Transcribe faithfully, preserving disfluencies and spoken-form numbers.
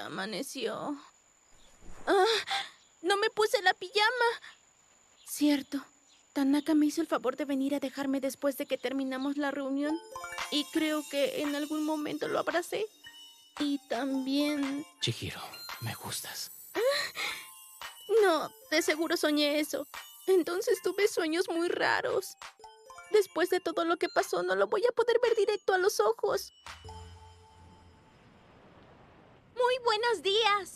Ya amaneció. ¡Ah! ¡No me puse la pijama! Cierto. Tanaka me hizo el favor de venir a dejarme después de que terminamos la reunión. Y creo que en algún momento lo abracé. Y también... Chihiro, me gustas. No, de seguro soñé eso. Entonces tuve sueños muy raros. Después de todo lo que pasó, no lo voy a poder ver directo a los ojos. Muy buenos días.